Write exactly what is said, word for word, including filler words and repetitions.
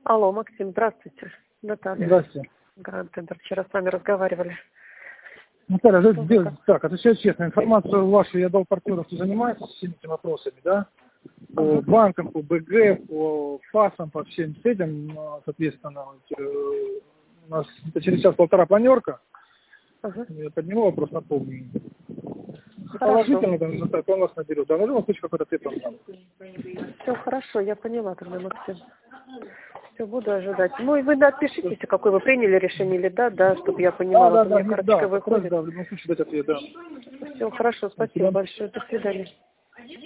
Алло, Максим, здравствуйте. Наталья. Здравствуйте. Гранд Центр. Вчера с вами разговаривали. Наталья, же, без, так, отвечаю честно, информацию вашу я дал партнерам, кто занимается всеми этими вопросами, да, по uh-huh. банкам, по БГ, по ФАСам, по всем этим, соответственно, у нас через час-полтора планерка, uh-huh. я подниму вопрос, напомню. Положительно, там, он вас наберет, да, в любом случае какой-то ответ вам дам. Все хорошо, я поняла тогда, Максим. Все, буду ожидать. Ну и вы да, отпишитесь, какое вы приняли решение или да, да, чтобы я понимала, да, что да, у меня да, карточка да, выходит. да, в любом случае дать ответ, да. Все хорошо, спасибо большое, до свидания.